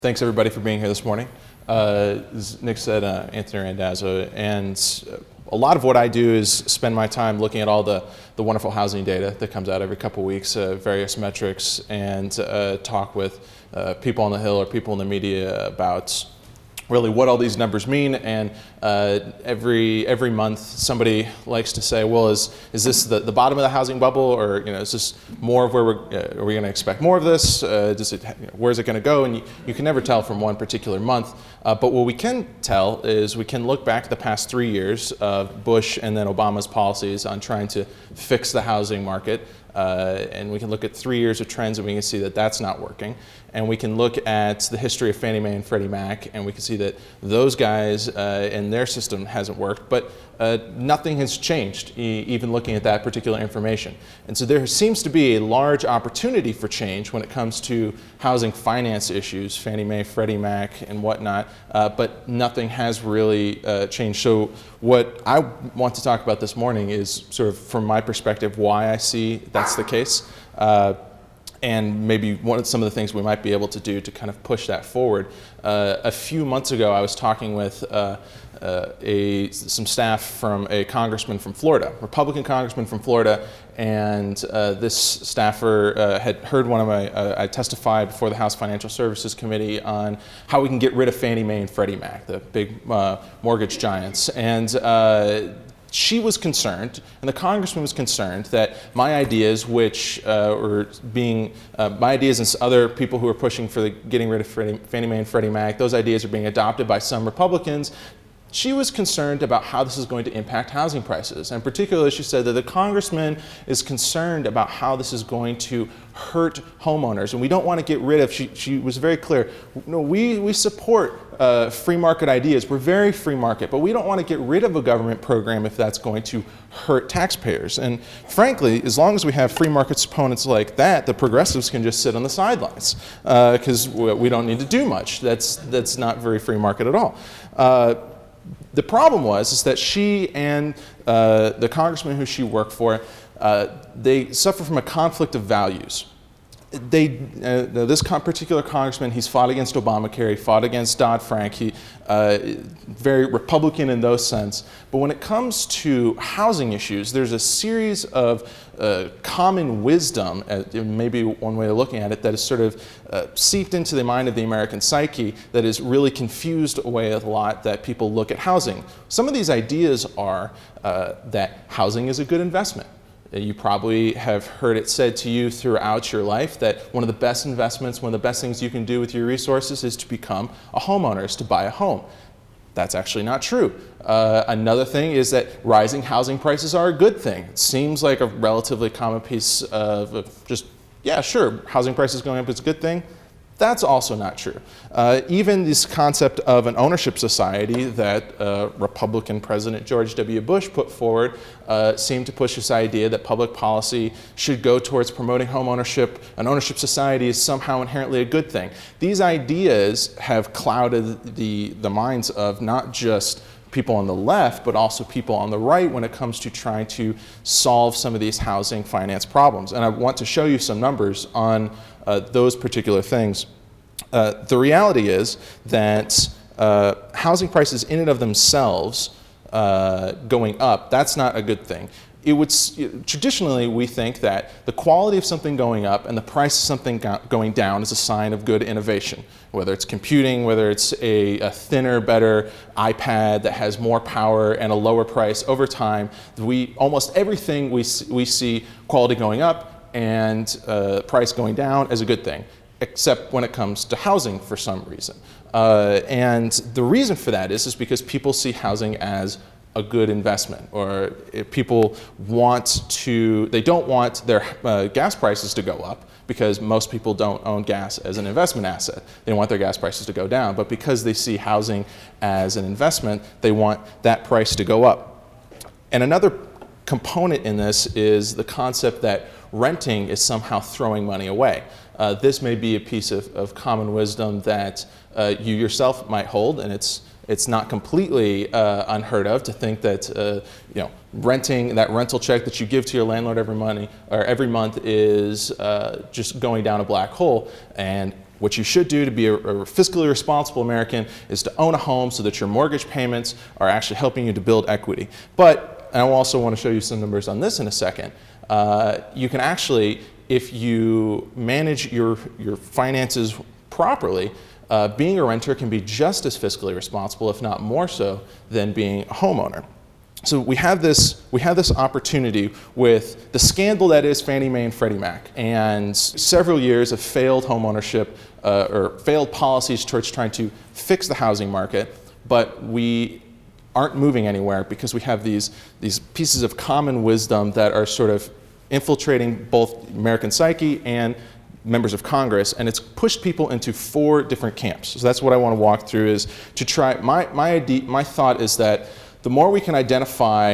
Thanks everybody for being here this morning. As Nick said, Anthony Randazzo, and a lot of what I do is spend my time looking at all the wonderful housing data that comes out every couple of weeks, various metrics, and talk with people on the Hill or people in the media about really what all these numbers mean. And every month somebody likes to say, well, is this the bottom of the housing bubble, or is this more of where are we going to expect more of this? Where's it going to go? And you can never tell from one particular month. But what we can tell is we can look back the past 3 years of Bush and then Obama's policies on trying to fix the housing market. And we can look at 3 years of trends and we can see that that's not working. And we can look at the history of Fannie Mae and Freddie Mac and we can see that those guys and their system hasn't worked, but nothing has changed, even looking at that particular information. And so there seems to be a large opportunity for change when it comes to housing finance issues, Fannie Mae, Freddie Mac, and whatnot, but nothing has really changed. So what I want to talk about this morning is sort of, from my perspective, why I see that's the case. And maybe some of the things we might be able to do to kind of push that forward. A few months ago, I was talking with some staff from a congressman from Florida, Republican congressman from Florida, and this staffer had heard one of I testified before the House Financial Services Committee on how we can get rid of Fannie Mae and Freddie Mac, the big mortgage giants. And she was concerned, and the congressman was concerned, that my ideas, which were being, my ideas and other people who are pushing for getting rid of Fannie Mae and Freddie Mac, those ideas are being adopted by some Republicans. She was concerned about how this is going to impact housing prices. And particularly, she said that the congressman is concerned about how this is going to hurt homeowners. And we don't want to get rid of, she was very clear, no, we support free market ideas. We're very free market, but we don't want to get rid of a government program if that's going to hurt taxpayers. And frankly, as long as we have free market opponents like that, the progressives can just sit on the sidelines because we don't need to do much. That's not very free market at all. The problem is that she and the congressman who she worked for, they suffer from a conflict of values. This particular congressman, he's fought against Obamacare, he fought against Dodd-Frank, he very Republican in those sense. But when it comes to housing issues, there's a series of common wisdom, maybe one way of looking at it, that is sort of seeped into the mind of the American psyche that is really confused away a lot that people look at housing. Some of these ideas are that housing is a good investment. You probably have heard it said to you throughout your life that one of the best investments, one of the best things you can do with your resources is to become a homeowner, is to buy a home. That's actually not true. Another thing is that rising housing prices are a good thing. It seems like a relatively common piece of just, yeah, sure, housing prices going up is a good thing. That's also not true. Even this concept of an ownership society that Republican President George W. Bush put forward seemed to push this idea that public policy should go towards promoting home ownership. An ownership society is somehow inherently a good thing. These ideas have clouded the minds of not just people on the left, but also people on the right when it comes to trying to solve some of these housing finance problems. And I want to show you some numbers on those particular things. The reality is that housing prices in and of themselves going up, that's not a good thing. It would, traditionally, we think that the quality of something going up and the price of something going down is a sign of good innovation. Whether it's computing, whether it's a thinner, better iPad that has more power and a lower price over time, almost everything we see quality going up and price going down as a good thing, except when it comes to housing for some reason. And the reason for that is because people see housing as a good investment, or if people they don't want their gas prices to go up because most people don't own gas as an investment asset. They want their gas prices to go down, but because they see housing as an investment, they want that price to go up. And another component in this is the concept that renting is somehow throwing money away. This may be a piece of common wisdom that you yourself might hold, and it's not completely unheard of to think that renting, that rental check that you give to your landlord every month is just going down a black hole. And what you should do to be a fiscally responsible American is to own a home so that your mortgage payments are actually helping you to build equity. But I also want to show you some numbers on this in a second. You can actually, if you manage your finances properly, being a renter can be just as fiscally responsible, if not more so, than being a homeowner. So we have this opportunity with the scandal that is Fannie Mae and Freddie Mac, and several years of failed homeownership or failed policies towards trying to fix the housing market, but we aren't moving anywhere because we have these pieces of common wisdom that are sort of infiltrating both American psyche and members of Congress, and it's pushed people into 4 different camps. So that's what I want to walk through, is to try, my thought is that the more we can identify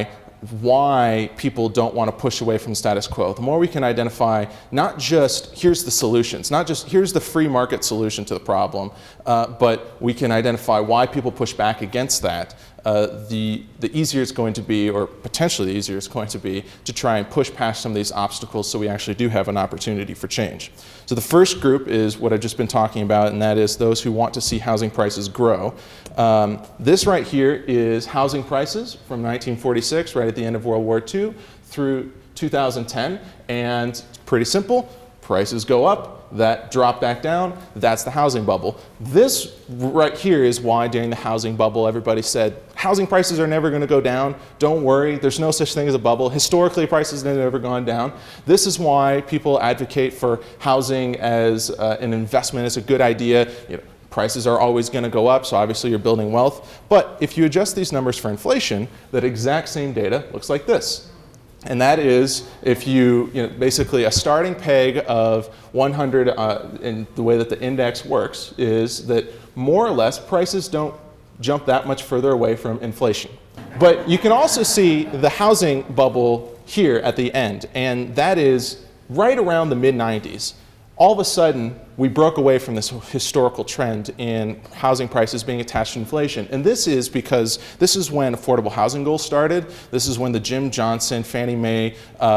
why people don't want to push away from the status quo, the more we can identify not just here's the solutions, not just here's the free market solution to the problem, but we can identify why people push back against that, the easier it's going to be, or potentially the easier it's going to be, to try and push past some of these obstacles so we actually do have an opportunity for change. So the first group is what I've just been talking about, and that is those who want to see housing prices grow. This right here is housing prices from 1946, right at the end of World War II, through 2010, and it's pretty simple. Prices go up, that drop back down, that's the housing bubble. This right here is why during the housing bubble everybody said, housing prices are never going to go down, don't worry, there's no such thing as a bubble. Historically, prices have never gone down. This is why people advocate for housing as an investment, as a good idea. You know, prices are always going to go up, so obviously you're building wealth. But if you adjust these numbers for inflation, that exact same data looks like this. And that is, if you know, basically a starting peg of 100, in the way that the index works, is that more or less prices don't jump that much further away from inflation. But you can also see the housing bubble here at the end, and that is right around the mid-90s. All of a sudden, we broke away from this historical trend in housing prices being attached to inflation. And this is because this is when affordable housing goals started. This is when the Jim Johnson, Fannie Mae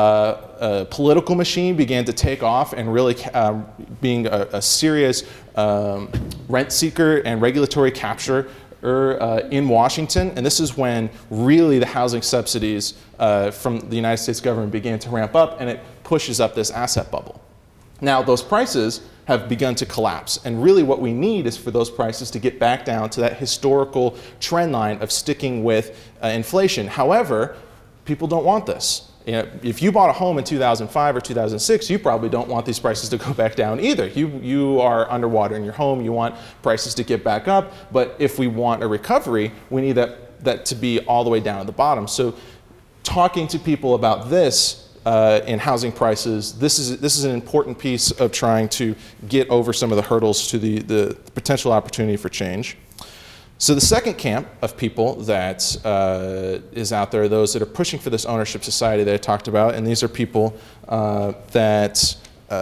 political machine began to take off and really being a serious rent seeker and regulatory capture in Washington. And this is when really the housing subsidies from the United States government began to ramp up, and it pushes up this asset bubble. Now, those prices have begun to collapse, and really what we need is for those prices to get back down to that historical trend line of sticking with inflation. However, people don't want this. You know, if you bought a home in 2005 or 2006, you probably don't want these prices to go back down either. You are underwater in your home, you want prices to get back up, but if we want a recovery, we need that to be all the way down at the bottom. So talking to people about this in housing prices, this is an important piece of trying to get over some of the hurdles to the potential opportunity for change. So the second camp of people that is out there are those that are pushing for this ownership society that I talked about, and these are people that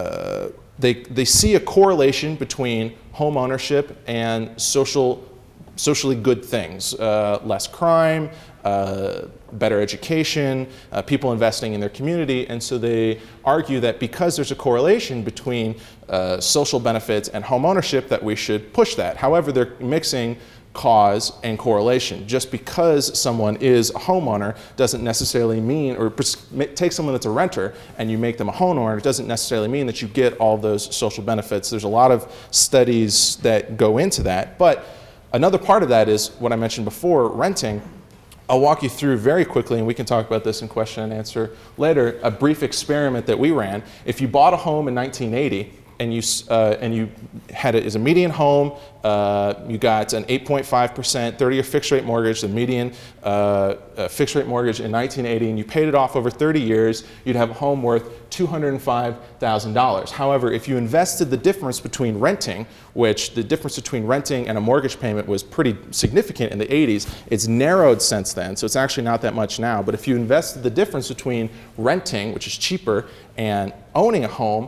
they see a correlation between home ownership and socially good things, less crime, better education, people investing in their community, and so they argue that because there's a correlation between social benefits and home ownership that we should push that. However, they're mixing cause and correlation. Just because someone is a homeowner doesn't necessarily mean, or take someone that's a renter and you make them a homeowner, it doesn't necessarily mean that you get all those social benefits. There's a lot of studies that go into that, but another part of that is what I mentioned before, renting. I'll walk you through very quickly, and we can talk about this in question and answer later, a brief experiment that we ran. If you bought a home in 1980 and you had it as a median home, you got an 8.5% 30-year fixed rate mortgage, the median fixed rate mortgage in 1980, and you paid it off over 30 years, you'd have a home worth $205,000. However, if you invested the difference between renting, which the difference between renting and a mortgage payment was pretty significant in the 80s, it's narrowed since then, so it's actually not that much now. But if you invested the difference between renting, which is cheaper, and owning a home,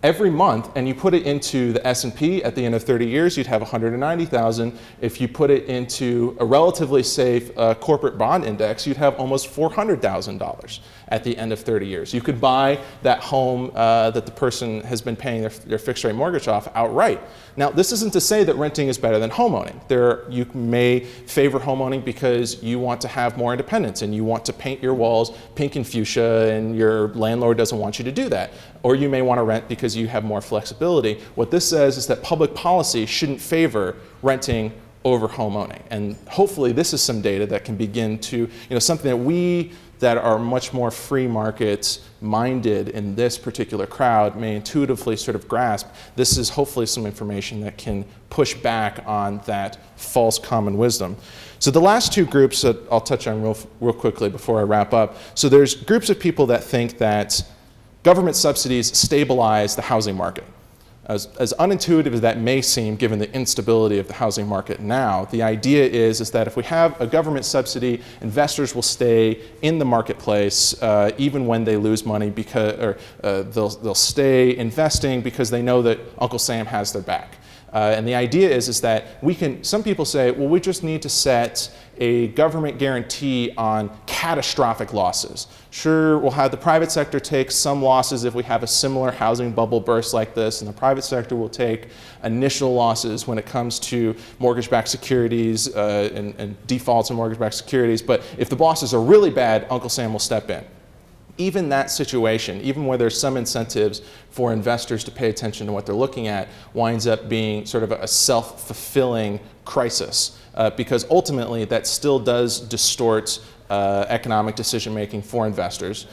every month, and you put it into the S&P at the end of 30 years, you'd have 190,000. If you put it into a relatively safe corporate bond index, you'd have almost $400,000 at the end of 30 years. You could buy that home that the person has been paying their fixed rate mortgage off outright. Now, this isn't to say that renting is better than homeowning. You may favor homeowning because you want to have more independence and you want to paint your walls pink and fuchsia and your landlord doesn't want you to do that. Or you may want to rent because you have more flexibility. What this says is that public policy shouldn't favor renting over homeowning. And hopefully this is some data that can begin to, something that we that are much more free market minded in this particular crowd may intuitively sort of grasp. This is hopefully some information that can push back on that false common wisdom. So the last two groups that I'll touch on real quickly before I wrap up. So there's groups of people that think that government subsidies stabilize the housing market. As unintuitive as that may seem, given the instability of the housing market now, the idea is that if we have a government subsidy, investors will stay in the marketplace even when they lose money, because they'll stay investing because they know that Uncle Sam has their back. And the idea is that some people say, well, we just need to set a government guarantee on catastrophic losses. Sure, we'll have the private sector take some losses if we have a similar housing bubble burst like this, and the private sector will take initial losses when it comes to mortgage-backed securities and defaults in mortgage-backed securities. But if the losses are really bad, Uncle Sam will step in. Even that situation, even where there's some incentives for investors to pay attention to what they're looking at, winds up being sort of a self-fulfilling crisis because ultimately that still does distort economic decision-making for investors,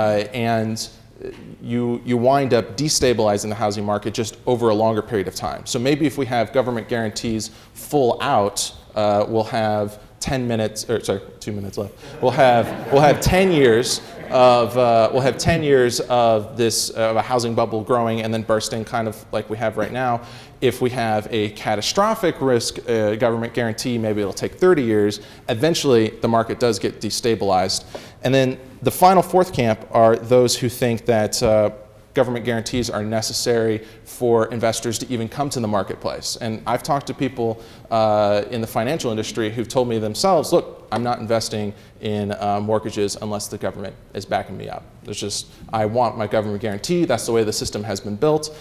and you wind up destabilizing the housing market just over a longer period of time. So maybe if we have government guarantees full out, we'll have 2 minutes left. We'll have 10 years of this of a housing bubble growing and then bursting, kind of like we have right now. If we have a catastrophic risk government guarantee, maybe it'll take 30 years. Eventually, the market does get destabilized. And then the final fourth camp are those who think that government guarantees are necessary for investors to even come to the marketplace. And I've talked to people in the financial industry who've told me themselves, look, I'm not investing in mortgages unless the government is backing me up. I want my government guarantee. That's the way the system has been built.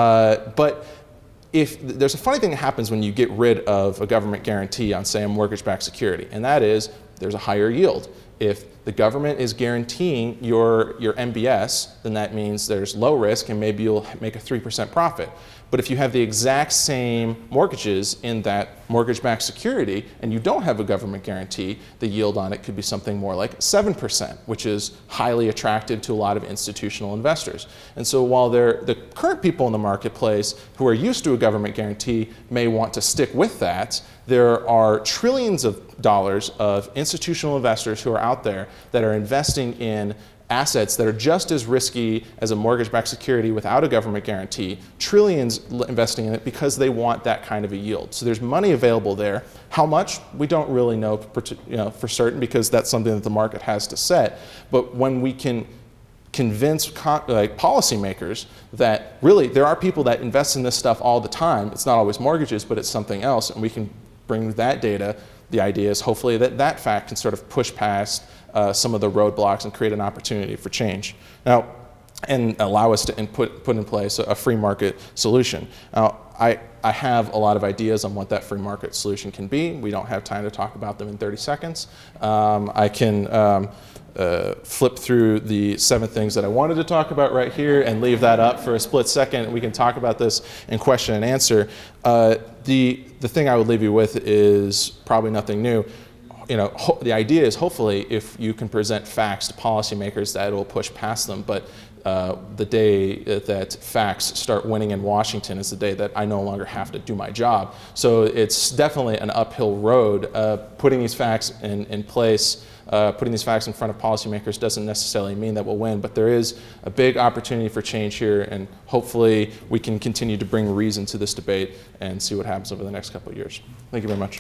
But if there's a funny thing that happens when you get rid of a government guarantee on, say, a mortgage-backed security, and that is there's a higher yield. If the government is guaranteeing your MBS, then that means there's low risk and maybe you'll make a 3% profit. But if you have the exact same mortgages in that mortgage-backed security and you don't have a government guarantee, the yield on it could be something more like 7%, which is highly attractive to a lot of institutional investors. And so while the current people in the marketplace who are used to a government guarantee may want to stick with that, there are trillions of dollars of institutional investors who are out there that are investing in assets that are just as risky as a mortgage-backed security without a government guarantee, trillions investing in it because they want that kind of a yield. So there's money available there. How much? We don't really know, for certain, because that's something that the market has to set. But when we can convince policymakers that really there are people that invest in this stuff all the time, it's not always mortgages, but it's something else, and we can bring that data, the idea is hopefully that fact can sort of push past some of the roadblocks and create an opportunity for change. Now, and allow us to put in place a free market solution. Now, I have a lot of ideas on what that free market solution can be. We don't have time to talk about them in 30 seconds. I can flip through the 7 things that I wanted to talk about right here and leave that up for a split second. We can talk about this in question and answer. The thing I would leave you with is probably nothing new. The idea is hopefully if you can present facts to policymakers, that it will push past them. But the day that facts start winning in Washington is the day that I no longer have to do my job. So it's definitely an uphill road. Putting these facts in place, putting these facts in front of policymakers doesn't necessarily mean that we'll win, but there is a big opportunity for change here, and hopefully we can continue to bring reason to this debate and see what happens over the next couple of years. Thank you very much.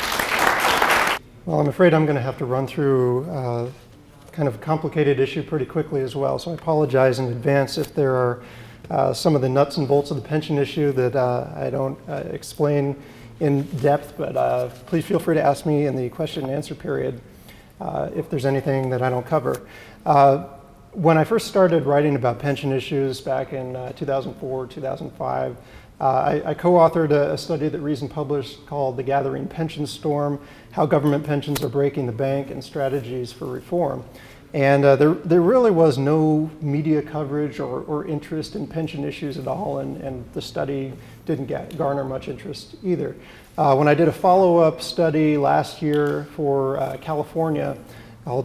Well, I'm afraid I'm going to have to run through kind of a complicated issue pretty quickly as well, so I apologize in advance if there are some of the nuts and bolts of the pension issue that I don't explain in depth, but please feel free to ask me in the question and answer period if there's anything that I don't cover. When I first started writing about pension issues back in 2004, 2005, I co-authored a study that Reason published called The Gathering Pension Storm: How Government Pensions Are Breaking the Bank and Strategies for Reform. And there really was no media coverage or interest in pension issues at all, and the study didn't garner much interest either. When I did a follow-up study last year for California called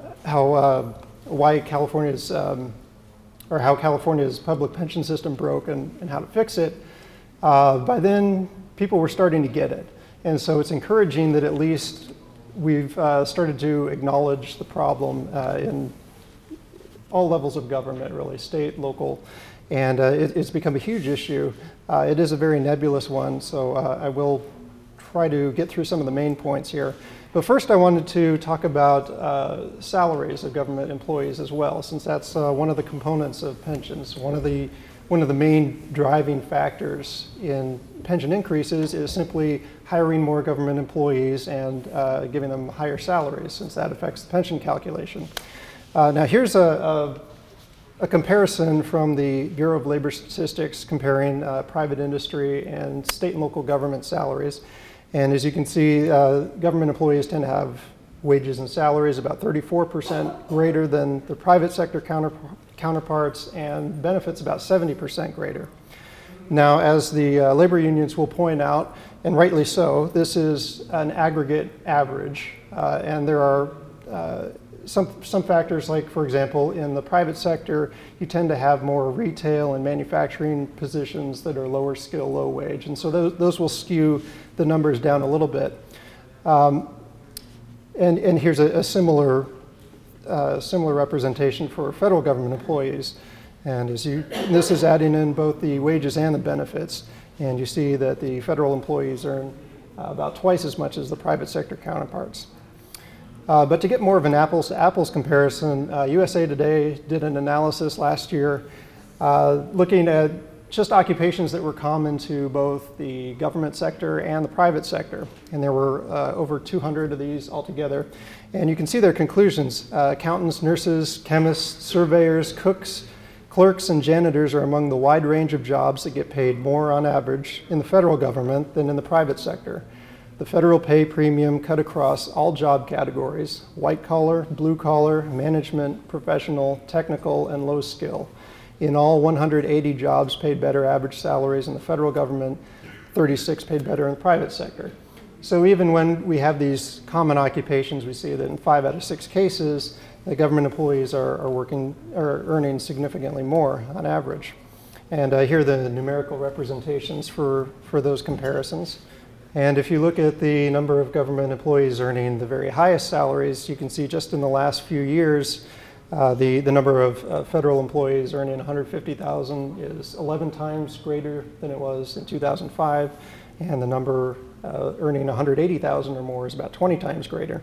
how California's public pension system broke and how to fix it, by then people were starting to get it. And so it's encouraging that at least we've started to acknowledge the problem in all levels of government, really, state, local, and it's become a huge issue. It is a very nebulous one, so I will try to get through some of the main points here. But first I wanted to talk about salaries of government employees as well, since that's one of the components of pensions. One of the main driving factors in pension increases is simply hiring more government employees and giving them higher salaries, since that affects the pension calculation. Now here's a comparison from the Bureau of Labor Statistics comparing private industry and state and local government salaries. And as you can see, government employees tend to have wages and salaries about 34% greater than the private sector counterparts, and benefits about 70% greater. Now, as the labor unions will point out, and rightly so, this is an aggregate average, and there are some factors, like, for example, in the private sector, you tend to have more retail and manufacturing positions that are lower skill, low wage, and so those will skew the numbers down a little bit. And here's a similar representation for federal government employees. And this is adding in both the wages and the benefits, and you see that the federal employees earn about twice as much as the private sector counterparts. But to get more of an apples to apples comparison, USA Today did an analysis last year looking at just occupations that were common to both the government sector and the private sector. And there were over 200 of these altogether. And you can see their conclusions. Accountants, nurses, chemists, surveyors, cooks, clerks, and janitors are among the wide range of jobs that get paid more on average in the federal government than in the private sector. The federal pay premium cut across all job categories: white collar, blue collar, management, professional, technical, and low skill. In all, 180 jobs paid better average salaries in the federal government, 36 paid better in the private sector. So even when we have these common occupations, we see that in 5 out of 6 cases, the government employees are earning significantly more on average. And here are the numerical representations for those comparisons. And if you look at the number of government employees earning the very highest salaries, you can see just in the last few years, the number of federal employees earning $150,000 is 11 times greater than it was in 2005, and the number earning $180,000 or more is about 20 times greater.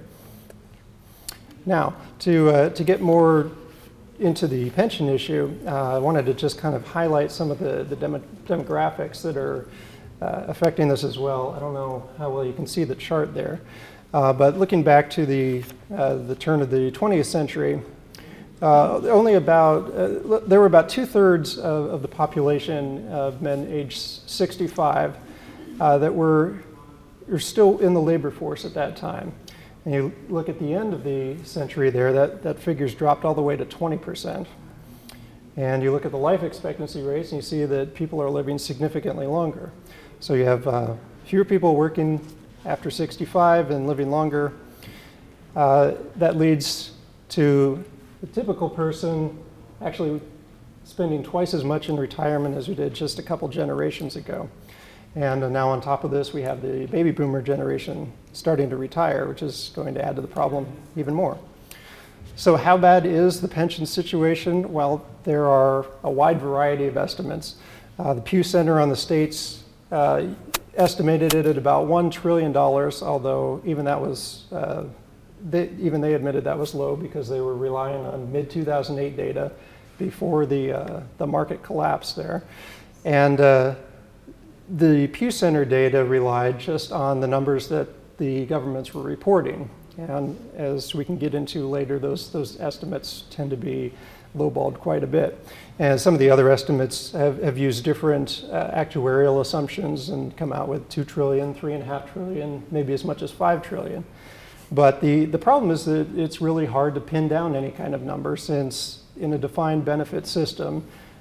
Now, to get more into the pension issue, I wanted to just kind of highlight some of the demographics that are affecting this as well. I don't know how well you can see the chart there, but looking back to the turn of the 20th century, there were about 2/3 of the population of men aged 65 that were still in the labor force at that time. And you look at the end of the century there, that figure's dropped all the way to 20%. And you look at the life expectancy rates, and you see that people are living significantly longer. So you have fewer people working after 65 and living longer. That leads to the typical person actually spending twice as much in retirement as we did just a couple generations ago. And now on top of this, we have the baby boomer generation starting to retire, which is going to add to the problem even more. So how bad is the pension situation? Well, there are a wide variety of estimates. The Pew Center on the states estimated it at about $1 trillion, although even that was they admitted that was low because they were relying on mid-2008 data, before the market collapse there. And the Pew Center data relied just on the numbers that the governments were reporting. And as we can get into later, those estimates tend to be lowballed quite a bit. And some of the other estimates have used different actuarial assumptions and come out with 2 trillion, 3.5 trillion, maybe as much as 5 trillion. But the problem is that it's really hard to pin down any kind of number, since in a defined benefit system,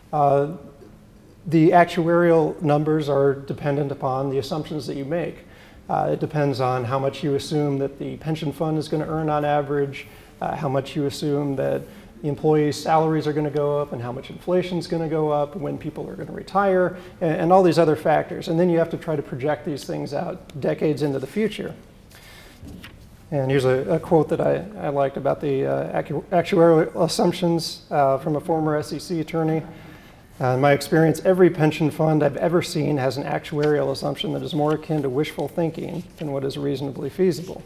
the actuarial numbers are dependent upon the assumptions that you make. It depends on how much you assume that the pension fund is going to earn on average, how much you assume that the employees' salaries are going to go up, and how much inflation is going to go up, when people are going to retire, and all these other factors. And then you have to try to project these things out decades into the future. And here's a quote that I liked about the actuarial assumptions from a former SEC attorney. In my experience, every pension fund I've ever seen has an actuarial assumption that is more akin to wishful thinking than what is reasonably feasible.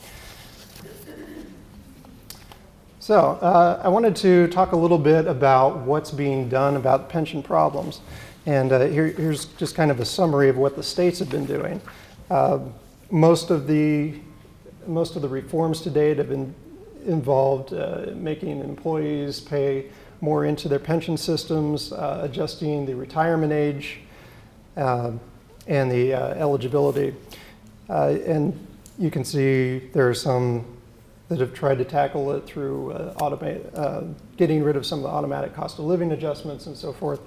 So I wanted to talk a little bit about what's being done about pension problems. And here's just kind of a summary of what the states have been doing. Most of the reforms to date have been involved making employees pay more into their pension systems, adjusting the retirement age and the eligibility. And you can see there are some that have tried to tackle it through getting rid of some of the automatic cost of living adjustments and so forth.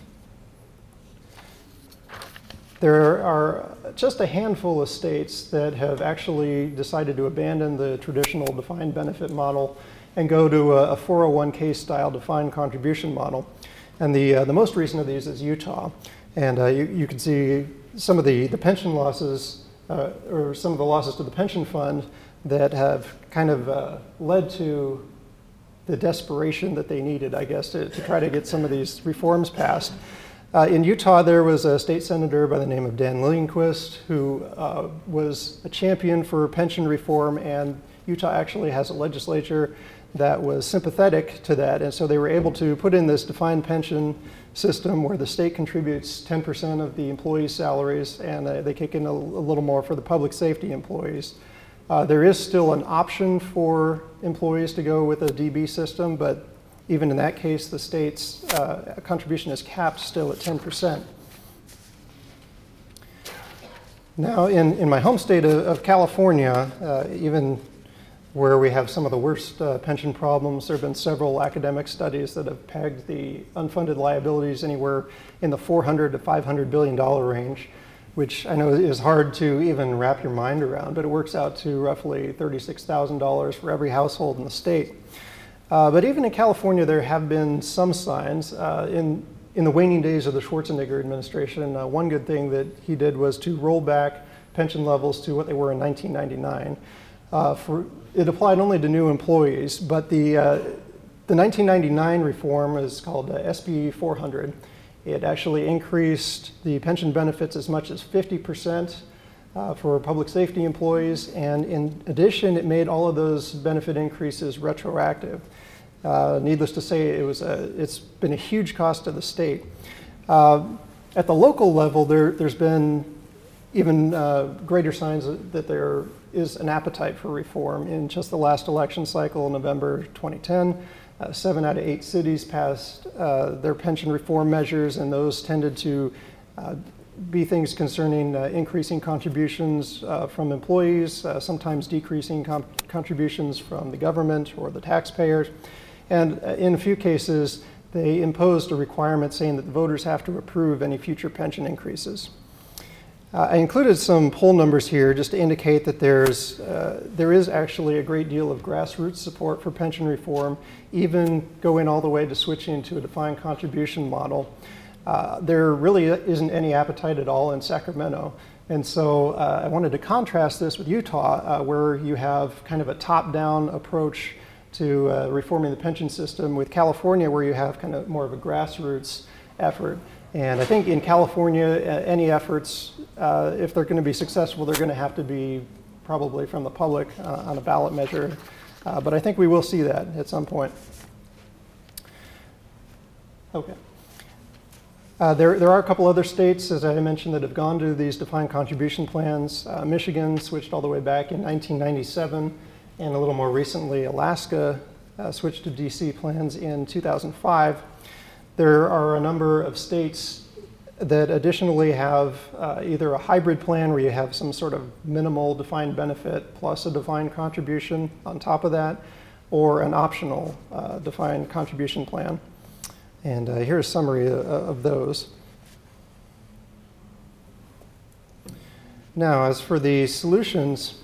There are just a handful of states that have actually decided to abandon the traditional defined benefit model and go to a 401k style defined contribution model. And the most recent of these is Utah. And you can see some of the pension losses, or some of the losses to the pension fund that have kind of led to the desperation that they needed, I guess, to try to get some of these reforms passed. In Utah, there was a state senator by the name of Dan Lindquist who was a champion for pension reform, and Utah actually has a legislature that was sympathetic to that, and so they were able to put in this defined pension system where the state contributes 10% of the employees' salaries, and they kick in a little more for the public safety employees. There is still an option for employees to go with a DB system, but even in that case, the state's contribution is capped still at 10%. Now, in my home state of California, even where we have some of the worst pension problems, there have been several academic studies that have pegged the unfunded liabilities anywhere in the $400 to $500 billion range, which I know is hard to even wrap your mind around, but it works out to roughly $36,000 for every household in the state. But even in California, there have been some signs. In the waning days of the Schwarzenegger administration, one good thing that he did was to roll back pension levels to what they were in 1999. It applied only to new employees, but the 1999 reform is called SB 400. It actually increased the pension benefits as much as 50% for public safety employees, and in addition, it made all of those benefit increases retroactive. Needless to say, it's been a huge cost to the state. At the local level, there's been even greater signs that there is an appetite for reform. In just the last election cycle, November 2010, 7 out of 8 cities passed their pension reform measures, and those tended to be things concerning increasing contributions from employees, sometimes decreasing contributions from the government or the taxpayers. And in a few cases, they imposed a requirement saying that the voters have to approve any future pension increases. I included some poll numbers here just to indicate that there is actually a great deal of grassroots support for pension reform, even going all the way to switching to a defined contribution model. There really isn't any appetite at all in Sacramento. And so I wanted to contrast this with Utah, where you have kind of a top-down approach to reforming the pension system, with California, where you have kind of more of a grassroots effort. And I think in California, any efforts, if they're going to be successful, they're going to have to be probably from the public on a ballot measure. But I think we will see that at some point. Okay. There are a couple other states, as I mentioned, that have gone to these defined contribution plans. Michigan switched all the way back in 1997, and a little more recently, Alaska switched to DC plans in 2005. There are a number of states that additionally have either a hybrid plan where you have some sort of minimal defined benefit plus a defined contribution on top of that, or an optional defined contribution plan. And here's a summary of those. Now, as for the solutions,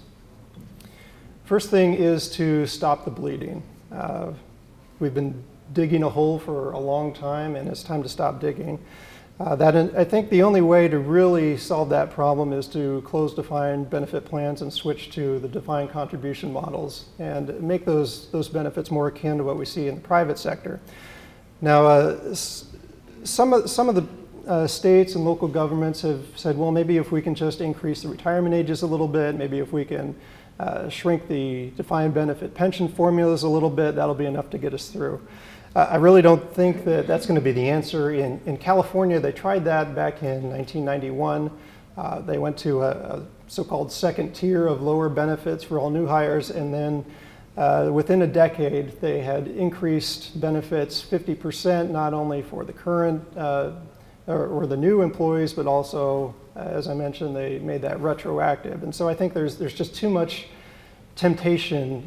first thing is to stop the bleeding. We've been digging a hole for a long time, and it's time to stop digging. I think the only way to really solve that problem is to close defined benefit plans and switch to the defined contribution models and make those benefits more akin to what we see in the private sector. Now, some of the states and local governments have said, well, maybe if we can just increase the retirement ages a little bit, maybe if we can shrink the defined benefit pension formulas a little bit, that'll be enough to get us through. I really don't think that that's going to be the answer. In California, they tried that back in 1991. They went to a so-called second tier of lower benefits for all new hires, and then within a decade, they had increased benefits 50%, not only for the current or the new employees, but also, as I mentioned, they made that retroactive. And so I think there's just too much temptation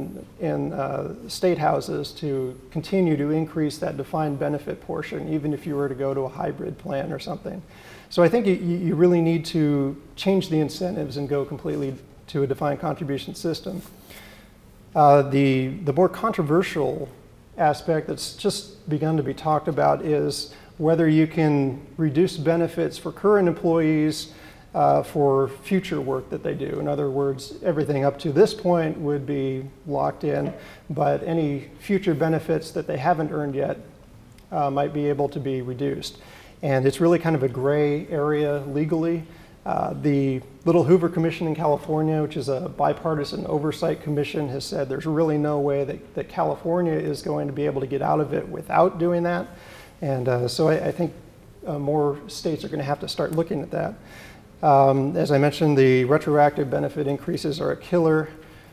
in state houses to continue to increase that defined benefit portion, even if you were to go to a hybrid plan or something. So I think you really need to change the incentives and go completely to a defined contribution system. The more controversial aspect that's just begun to be talked about is whether you can reduce benefits for current employees for future work that they do. In other words, everything up to this point would be locked in, but any future benefits that they haven't earned yet might be able to be reduced. And it's really kind of a gray area legally. The Little Hoover Commission in California, which is a bipartisan oversight commission, has said there's really no way that California is going to be able to get out of it without doing that. And so I think more states are going to have to start looking at that. As I mentioned, the retroactive benefit increases are a killer.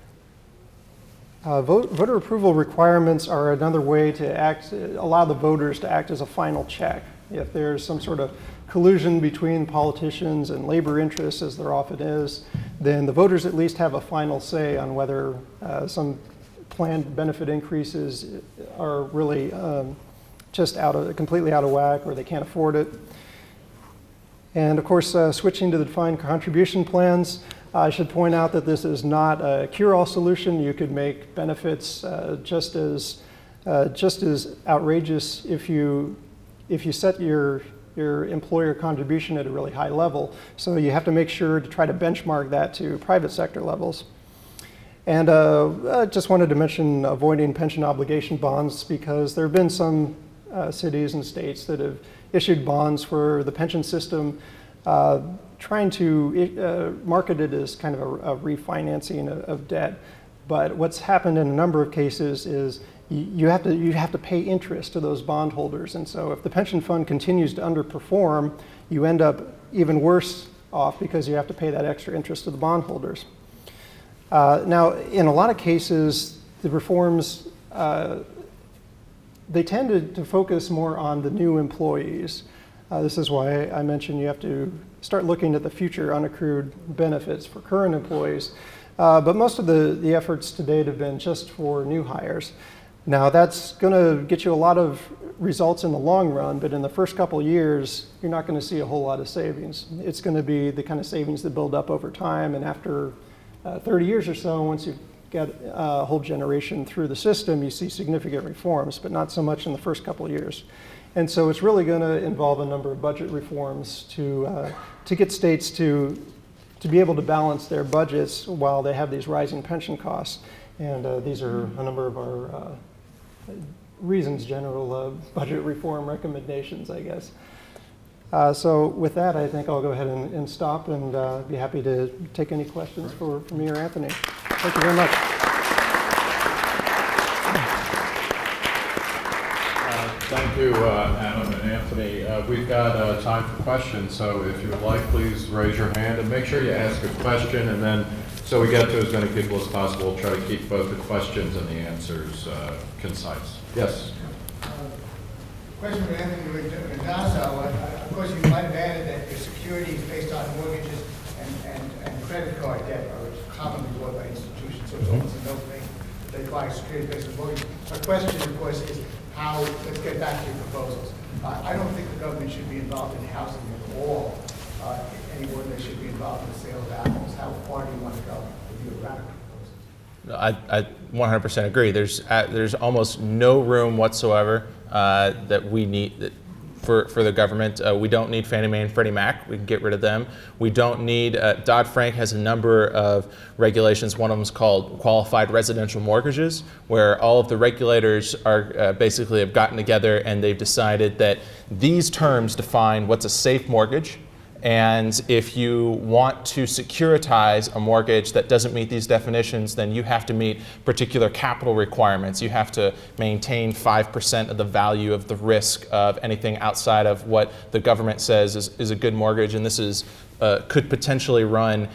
Voter approval requirements are another way to allow the voters to act as a final check. If there's some sort of collusion between politicians and labor interests, as there often is, then the voters at least have a final say on whether some planned benefit increases are really just completely out of whack, or they can't afford it. And of course, switching to the defined contribution plans, I should point out that this is not a cure-all solution. You could make benefits just as outrageous if you set your employer contribution at a really high level. So you have to make sure to try to benchmark that to private sector levels. And I just wanted to mention avoiding pension obligation bonds, because there have been some cities and states that have issued bonds for the pension system, trying to market it as kind of a refinancing of debt. But what's happened in a number of cases is you have to pay interest to those bondholders. And so if the pension fund continues to underperform, you end up even worse off because you have to pay that extra interest to the bondholders. Now, in a lot of cases, the reforms, they tend to focus more on the new employees. This is why I mentioned you have to start looking at the future unaccrued benefits for current employees. But most of the efforts to date have been just for new hires. Now, that's going to get you a lot of results in the long run, but in the first couple of years, you're not going to see a whole lot of savings. It's going to be the kind of savings that build up over time, and after 30 years or so, once you've got a whole generation through the system, you see significant reforms, but not so much in the first couple of years. And so it's really going to involve a number of budget reforms to get states to be able to balance their budgets while they have these rising pension costs. And these are a number of our reasons, general budget reform recommendations, I guess. So with that, I think I'll go ahead and stop, and be happy to take any questions for me or Anthony. Thank you very much. Thank you, Adam and Anthony. We've got time for questions, so if you would like, please raise your hand and make sure you ask a question, and then so we get to as many people as possible, we'll try to keep both the questions and the answers concise. Yes? Question for Anthony Randazzo. Of course, you might have added that your security is based on mortgages and credit card debt, or it's commonly bought by institutions, so it's almost a no-brainer. They require security based on mortgages. My question, of course, is how, let's get back to your proposals. I don't think the government should be involved in housing at all, any more than they should be involved in the sale of apples. How far do you want to go with your radical proposals? I 100% agree. There's almost no room whatsoever that we need for the government. We don't need Fannie Mae and Freddie Mac. We can get rid of them. We don't need, Dodd-Frank has a number of regulations. One of them is called qualified residential mortgages, where all of the regulators are basically have gotten together and they've decided that these terms define what's a safe mortgage. And if you want to securitize a mortgage that doesn't meet these definitions, then you have to meet particular capital requirements. You have to maintain 5% of the value of the risk of anything outside of what the government says is a good mortgage. And this is could potentially run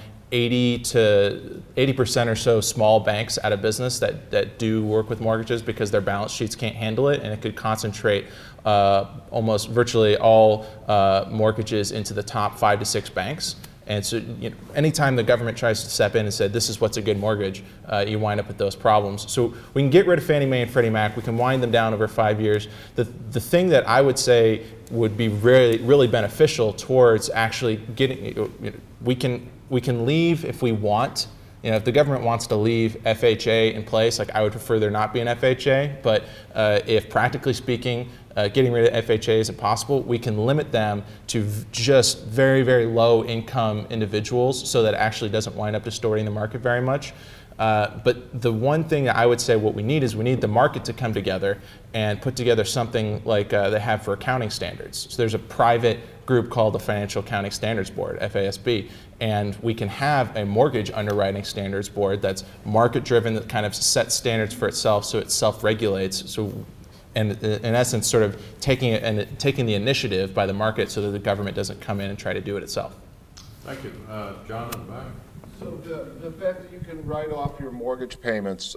80% or so small banks out of business that do work with mortgages because their balance sheets can't handle it, and it could concentrate almost virtually all mortgages into the top 5 to 6 banks. And so, anytime the government tries to step in and say this is what's a good mortgage, you wind up with those problems. So we can get rid of Fannie Mae and Freddie Mac. We can wind them down over 5 years. The thing that I would say would be really beneficial towards actually getting, we can leave if we want. If the government wants to leave FHA in place, like I would prefer there not be an FHA. But if practically speaking, getting rid of FHA isn't possible, we can limit them to just very, very low income individuals so that it actually doesn't wind up distorting the market very much. But the one thing that I would say what we need is we need the market to come together and put together something like they have for accounting standards. So there's a private group called the Financial Accounting Standards Board, FASB, and we can have a mortgage underwriting standards board that's market driven, that kind of sets standards for itself so it self-regulates. So, and in essence, sort of taking the initiative by the market so that the government doesn't come in and try to do it itself. Thank you. John in the back. So the fact that you can write off your mortgage payments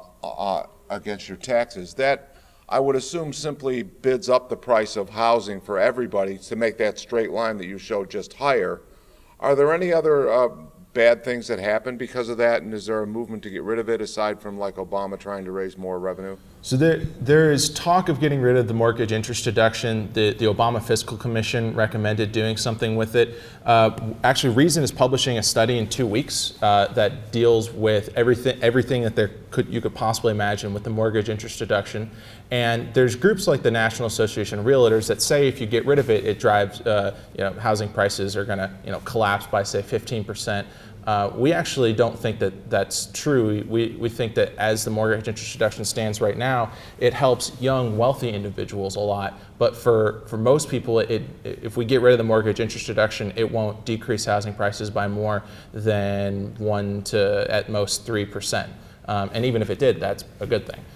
against your taxes, that I would assume simply bids up the price of housing for everybody to make that straight line that you showed just higher. Are there any other bad things that happen because of that, and is there a movement to get rid of it aside from like Obama trying to raise more revenue? So there is talk of getting rid of the mortgage interest deduction. The Obama Fiscal Commission recommended doing something with it. Actually, Reason is publishing a study in 2 weeks that deals with everything that you could possibly imagine with the mortgage interest deduction. And there's groups like the National Association of Realtors that say if you get rid of it, it drives housing prices are going to collapse by say 15%. We actually don't think that that's true. We think that as the mortgage interest deduction stands right now, it helps young, wealthy individuals a lot. But for most people, if we get rid of the mortgage interest deduction, it won't decrease housing prices by more than 1 to at most 3%. And even if it did, that's a good thing.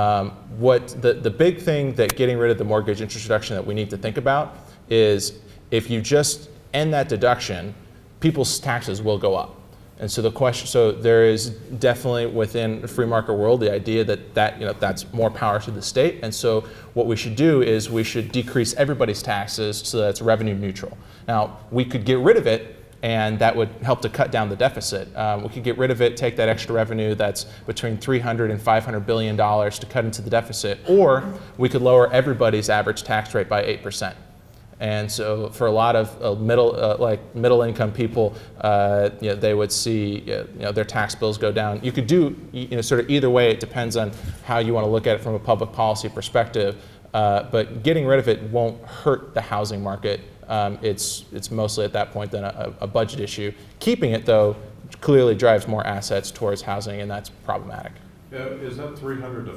What the big thing that getting rid of the mortgage interest deduction that we need to think about is if you just end that deduction, people's taxes will go up. And so there is definitely within the free market world the idea that that's more power to the state. And so what we should do is we should decrease everybody's taxes so that it's revenue neutral. Now, we could get rid of it, and that would help to cut down the deficit. We could get rid of it, take that extra revenue that's between $300 and $500 billion to cut into the deficit, or we could lower everybody's average tax rate by 8%. And so for a lot of middle income people, they would see their tax bills go down. You could do sort of either way. It depends on how you want to look at it from a public policy perspective. But getting rid of it won't hurt the housing market. It's mostly at that point then a budget issue. Keeping it though clearly drives more assets towards housing, and that's problematic. Is that 300 to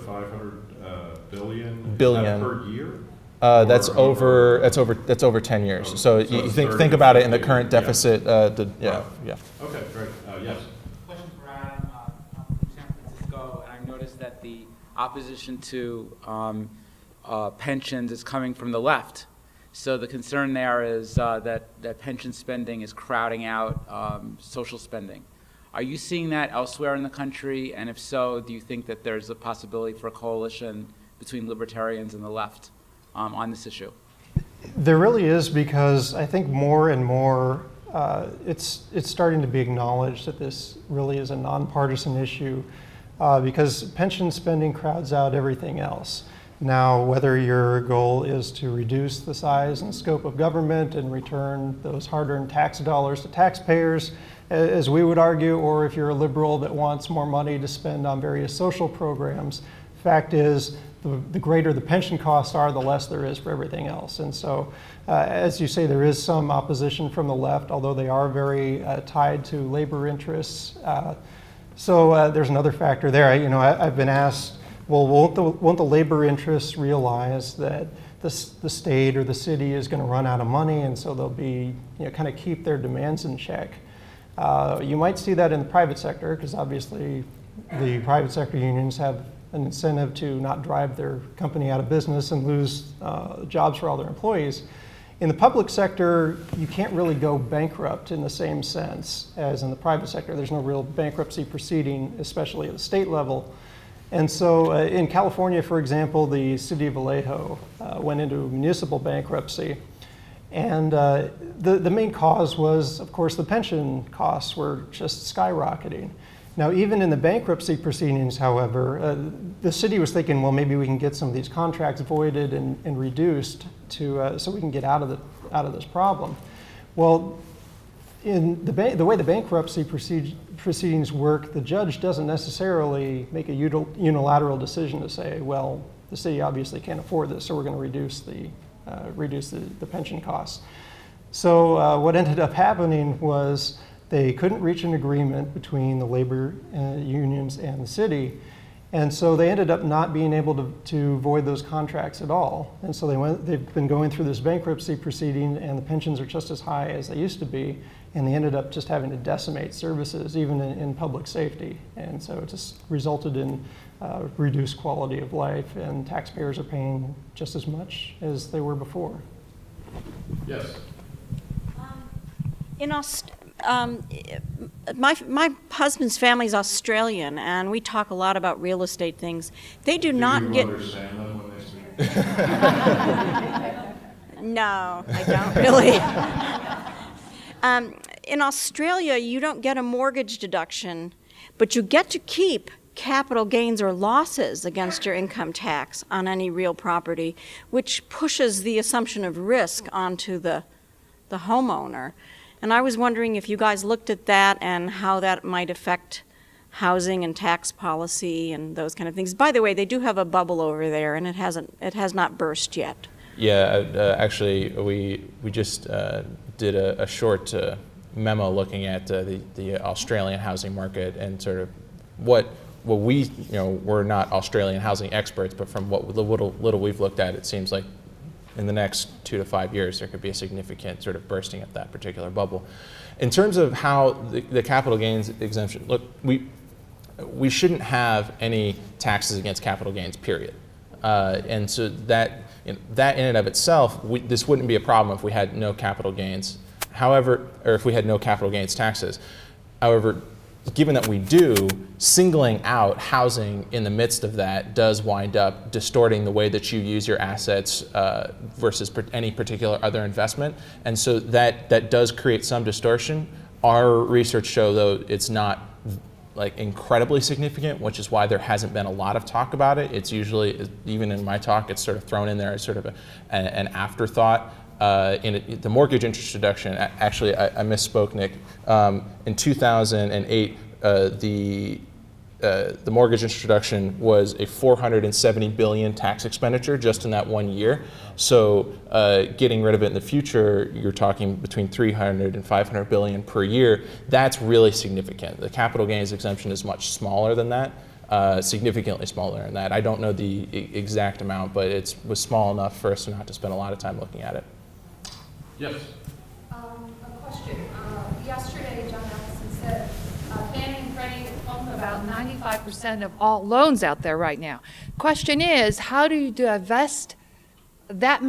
500 billion? Billion. Is that per year? That's over 10 years. So you think about it in the current deficit. Yeah. Okay, great. Yes. Question for Adam. I'm from San Francisco, and I've noticed that the opposition to pensions is coming from the left. So the concern there is that pension spending is crowding out social spending. Are you seeing that elsewhere in the country? And if so, do you think that there's a possibility for a coalition between libertarians and the left on this issue? There really is, because I think more and more it's starting to be acknowledged that this really is a nonpartisan issue, because pension spending crowds out everything else. Now, whether your goal is to reduce the size and scope of government and return those hard-earned tax dollars to taxpayers, as we would argue, or if you're a liberal that wants more money to spend on various social programs, fact is, the greater the pension costs are, the less there is for everything else. And so, as you say, there is some opposition from the left, although they are very tied to labor interests. So there's another factor there. I've been asked, well, won't the labor interests realize that the state or the city is going to run out of money, and so they'll be, kind of keep their demands in check? You might see that in the private sector, because obviously the private sector unions have an incentive to not drive their company out of business and lose jobs for all their employees. In the public sector, you can't really go bankrupt in the same sense as in the private sector. There's no real bankruptcy proceeding, especially at the state level. And so in California, for example, the city of Vallejo went into municipal bankruptcy. And the main cause was, of course, the pension costs were just skyrocketing. Now, even in the bankruptcy proceedings, however, the city was thinking, well, maybe we can get some of these contracts voided and reduced so we can get out of this problem. Well, in the way the bankruptcy proceedings work, the judge doesn't necessarily make a unilateral decision to say, well, the city obviously can't afford this, so we're going to reduce the pension costs. So what ended up happening was they couldn't reach an agreement between the labor unions and the city, and so they ended up not being able to void those contracts at all. And so they've been going through this bankruptcy proceeding, and the pensions are just as high as they used to be, and they ended up just having to decimate services, even in public safety. And so it just resulted in reduced quality of life, and taxpayers are paying just as much as they were before. Yes. My husband's family is Australian, and we talk a lot about real estate things. They do not get. Understand them when they speak? No, I don't really. In Australia, you don't get a mortgage deduction, but you get to keep capital gains or losses against your income tax on any real property, which pushes the assumption of risk onto the homeowner. And I was wondering if you guys looked at that and how that might affect housing and tax policy and those kind of things. By the way, they do have a bubble over there, and it has not burst yet. Yeah, actually, we just did a short memo looking at the Australian housing market and sort of what we, we're not Australian housing experts, but from what little we've looked at, it seems like in the next 2 to 5 years, there could be a significant sort of bursting of that particular bubble. In terms of how the capital gains exemption, look, we shouldn't have any taxes against capital gains, period. And so that in and of itself, this wouldn't be a problem if we had no capital gains. However, or if we had no capital gains taxes. However, given that we do, singling out housing in the midst of that does wind up distorting the way that you use your assets versus any particular other investment. And so that does create some distortion. Our research show, though, it's not like incredibly significant, which is why there hasn't been a lot of talk about it. It's usually, even in my talk, it's sort of thrown in there as sort of an afterthought. The mortgage interest deduction, actually, I misspoke, Nick. In 2008, the mortgage interest deduction was a $470 billion tax expenditure just in that 1 year. So getting rid of it in the future, you're talking between $300 and $500 billion per year. That's really significant. The capital gains exemption is much smaller than that. Significantly smaller than that. I don't know the exact amount, but it was small enough for us not to spend a lot of time looking at it. Yes. A question. Yesterday, John Matheson said Fannie and Freddie own about 95% of all loans out there right now. Question is, how do you divest that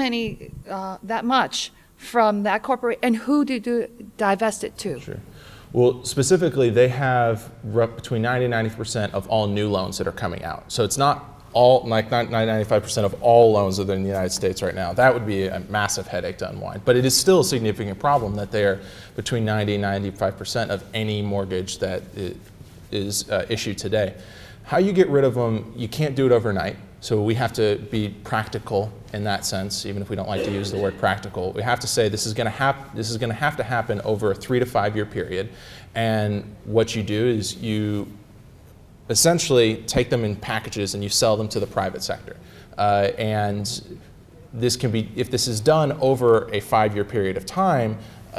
much from that corporate, and who do you divest it to? Sure. Well, specifically, they have between 90 and 90% of all new loans that are coming out. So it's not all, like 95% of all loans that are in the United States right now. That would be a massive headache to unwind. But it is still a significant problem that they are between 90 and 95% of any mortgage that is issued today. How you get rid of them, you can't do it overnight. So we have to be practical in that sense, even if we don't like to use the word practical. We have to say this is going to have to happen over a 3 to 5 year period. And what you do is you essentially take them in packages and you sell them to the private sector. And this can be, if this is done over a 5 year period of time,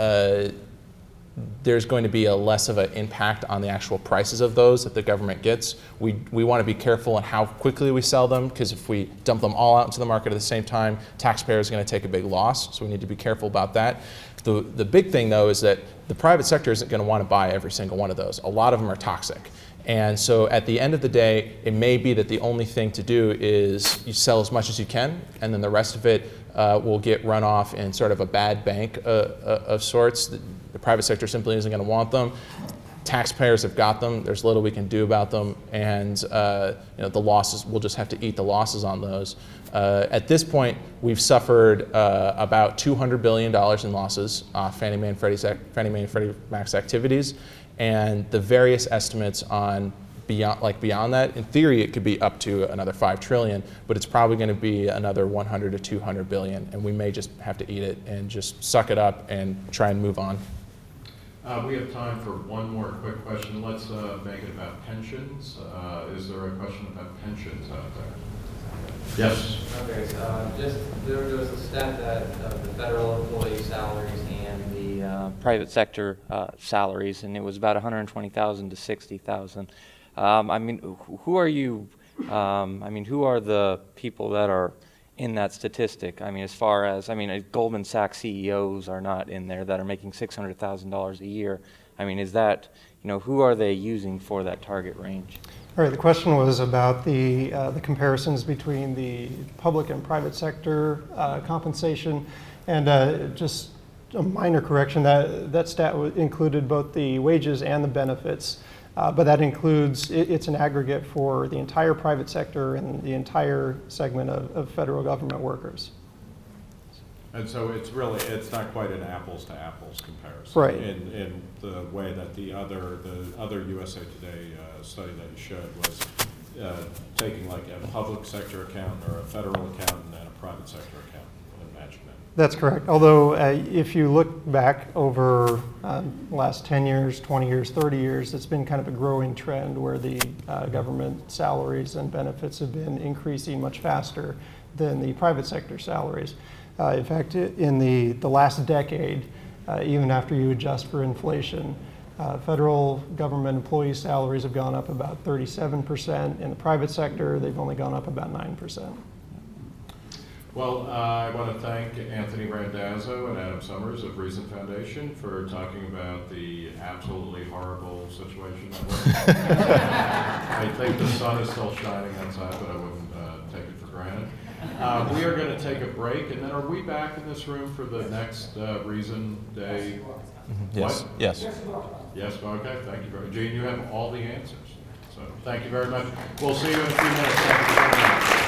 there's going to be a less of an impact on the actual prices of those that the government gets. We want to be careful on how quickly we sell them, because if we dump them all out into the market at the same time, taxpayers are going to take a big loss, so we need to be careful about that. The big thing, though, is that the private sector isn't going to want to buy every single one of those. A lot of them are toxic. And so at the end of the day, it may be that the only thing to do is you sell as much as you can, and then the rest of it will get run off in sort of a bad bank of sorts. The private sector simply isn't going to want them. Taxpayers have got them. There's little we can do about them, and the losses, we'll just have to eat the losses on those. At this point, we've suffered about $200 billion in losses off Fannie Mae and Freddie Mac's activities, and the various estimates on beyond that, in theory, it could be up to another $5 trillion, but it's probably going to be another 100 to 200 billion, and we may just have to eat it and just suck it up and try and move on. We have time for one more quick question. Let's make it about pensions. Is there a question about pensions out there? Yes. Okay, so there was a stat that the federal employee salaries and the private sector salaries, and it was about 120,000 to 60,000. I mean, who are you? Who are the people that are in that statistic? I mean, as far as, Goldman Sachs CEOs are not in there that are making $600,000 a year. I mean, is that, who are they using for that target range? All right, the question was about the comparisons between the public and private sector compensation, and just a minor correction, that stat included both the wages and the benefits. But that includes, it's an aggregate for the entire private sector and the entire segment of federal government workers. And so it's not quite an apples to apples comparison. Right. In the way that the other USA Today study that you showed was taking like a public sector account or a federal account and a private sector account. Imagine that. That's correct. Although if you look back over the last 10 years, 20 years, 30 years, it's been kind of a growing trend where the government salaries and benefits have been increasing much faster than the private sector salaries. In fact, in the last decade, even after you adjust for inflation, federal government employee salaries have gone up about 37%. In the private sector, they've only gone up about 9%. Well, I want to thank Anthony Randazzo and Adam Summers of Reason Foundation for talking about the absolutely horrible situation that we're in. I think the sun is still shining outside, but I wouldn't take it for granted. We are going to take a break, and then are we back in this room for the next Reason Day? Yes. What? Yes. Yes, okay, thank you very much. Gene, you have all the answers. So thank you very much. We'll see you in a few minutes. Thank you very much.